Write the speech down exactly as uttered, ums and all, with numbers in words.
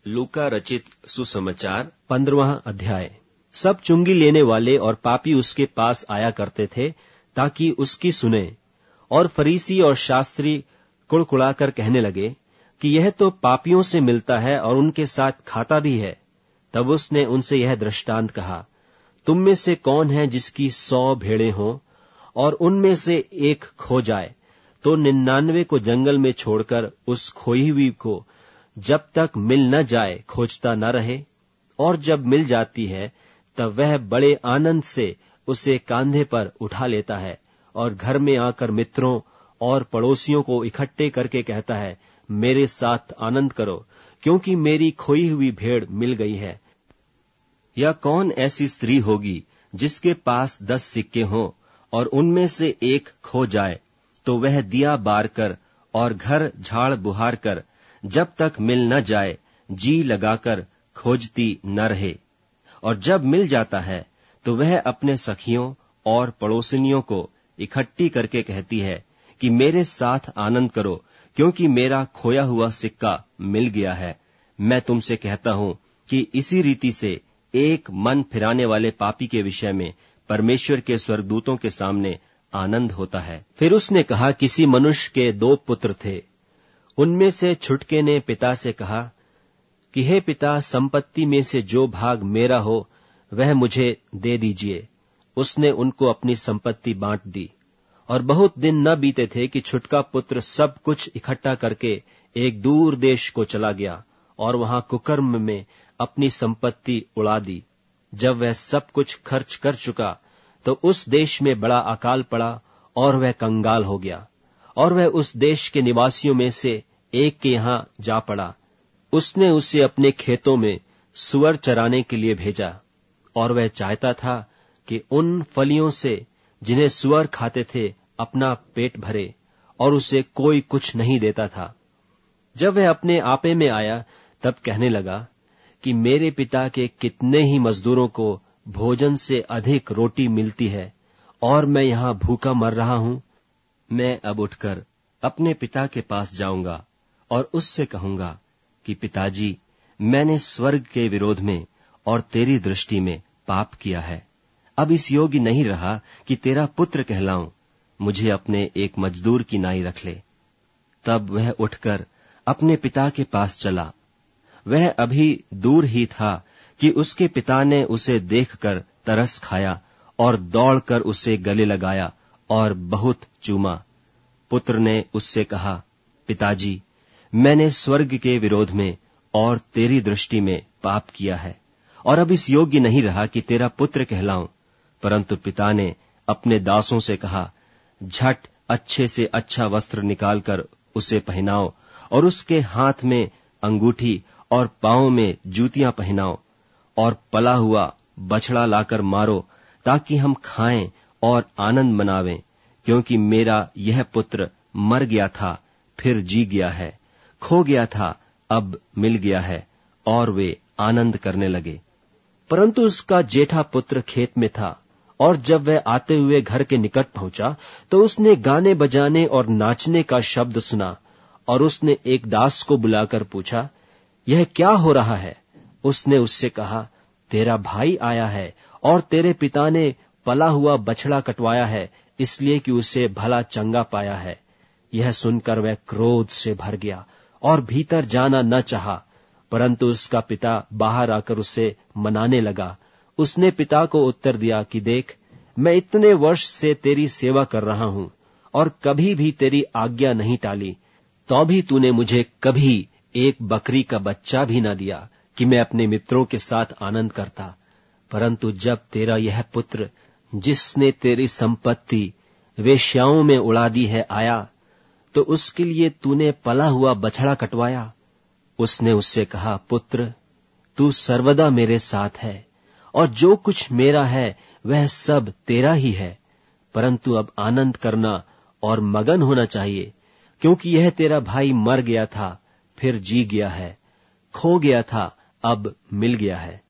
लूका रचित सुसमाचार पंद्रहवां अध्याय। सब चुंगी लेने वाले और पापी उसके पास आया करते थे ताकि उसकी सुने। और फरीसी और शास्त्री कुड़कुड़ाकर कहने लगे कि यह तो पापियों से मिलता है और उनके साथ खाता भी है। तब उसने उनसे यह दृष्टांत कहा, तुम में से कौन है जिसकी सौ भेड़ें हों और उनमें से एक खो जाए तो निन्यानवे को जंगल में छोड़कर उस खोई हुई को जब तक मिल न जाए खोजता न रहे? और जब मिल जाती है तब वह बड़े आनंद से उसे कांधे पर उठा लेता है और घर में आकर मित्रों और पड़ोसियों को इकट्ठे करके कहता है, मेरे साथ आनंद करो क्योंकि मेरी खोई हुई भेड़ मिल गई है। या कौन ऐसी स्त्री होगी जिसके पास दस सिक्के हों और उनमें से एक खो जाए तो वह दिया बार कर और घर झाड़ बुहार कर जब तक मिल न जाए जी लगाकर खोजती न रहे? और जब मिल जाता है तो वह अपने सखियों और पड़ोसिनियों को इकट्ठी करके कहती है कि मेरे साथ आनंद करो क्योंकि मेरा खोया हुआ सिक्का मिल गया है। मैं तुमसे कहता हूं कि इसी रीति से एक मन फिराने वाले पापी के विषय में परमेश्वर के स्वर्गदूतों के सामने आनंद होता है। फिर उसने कहा, किसी मनुष्य के दो पुत्र थे। उनमें से छुटके ने पिता से कहा कि हे पिता, संपत्ति में से जो भाग मेरा हो वह मुझे दे दीजिए। उसने उनको अपनी संपत्ति बांट दी। और बहुत दिन न बीते थे कि छुटका पुत्र सब कुछ इकट्ठा करके एक दूर देश को चला गया और वहां कुकर्म में अपनी संपत्ति उड़ा दी। जब वह सब कुछ खर्च कर चुका तो उस देश में बड़ा अकाल पड़ा और वह कंगाल हो गया। और वह उस देश के निवासियों में से एक के यहां जा पड़ा। उसने उसे अपने खेतों में सुअर चराने के लिए भेजा और वह चाहता था कि उन फलियों से जिन्हें सुअर खाते थे अपना पेट भरे, और उसे कोई कुछ नहीं देता था। जब वह अपने आपे में आया तब कहने लगा कि मेरे पिता के कितने ही मजदूरों को भोजन से अधिक रोटी मिलती है और मैं यहां भूखा मर रहा हूं। मैं अब उठकर अपने पिता के पास जाऊंगा और उससे कहूंगा कि पिताजी, मैंने स्वर्ग के विरोध में और तेरी दृष्टि में पाप किया है। अब इस योग्य नहीं रहा कि तेरा पुत्र कहलाऊं। मुझे अपने एक मजदूर की नाई रख ले। तब वह उठकर अपने पिता के पास चला। वह अभी दूर ही था कि उसके पिता ने उसे देखकर तरस खाया और दौड़कर उसे गले लगाया और बहुत चूमा। पुत्र ने उससे कहा, पिताजी, मैंने स्वर्ग के विरोध में और तेरी दृष्टि में पाप किया है और अब इस योग्य नहीं रहा कि तेरा पुत्र कहलाऊं। परंतु पिता ने अपने दासों से कहा, झट अच्छे से अच्छा वस्त्र निकालकर उसे पहनाओ और उसके हाथ में अंगूठी और पांव में जूतियां पहनाओ और पला हुआ बछड़ा लाकर मारो ताकि हम खाएं और आनंद मनावें, क्योंकि मेरा यह पुत्र मर गया था फिर जी गया है, खो गया था अब मिल गया है। और वे आनंद करने लगे। परंतु उसका जेठा पुत्र खेत में था और जब वह आते हुए घर के निकट पहुंचा तो उसने गाने बजाने और नाचने का शब्द सुना। और उसने एक दास को बुलाकर पूछा, यह क्या हो रहा है? उसने उससे कहा, तेरा भाई आया है और तेरे पिता ने पला हुआ बछड़ा कटवाया है, इसलिए कि उसे भला चंगा पाया है। यह सुनकर वह क्रोध से भर गया और भीतर जाना न चाहा। परंतु उसका पिता बाहर आकर उसे मनाने लगा। उसने पिता को उत्तर दिया कि देख, मैं इतने वर्ष से तेरी सेवा कर रहा हूं और कभी भी तेरी आज्ञा नहीं टाली, तो भी तूने मुझे कभी एक बकरी का बच्चा भी न दिया कि मैं अपने मित्रों के साथ आनंद करता। परंतु जब तेरा यह पुत्र, जिसने तेरी संपत्ति वेश्याओं में उड़ा दी है, आया तो उसके लिए तूने पला हुआ बछड़ा कटवाया। उसने उससे कहा, पुत्र, तू सर्वदा मेरे साथ है और जो कुछ मेरा है वह सब तेरा ही है। परंतु अब आनंद करना और मगन होना चाहिए, क्योंकि यह तेरा भाई मर गया था फिर जी गया है, खो गया था अब मिल गया है।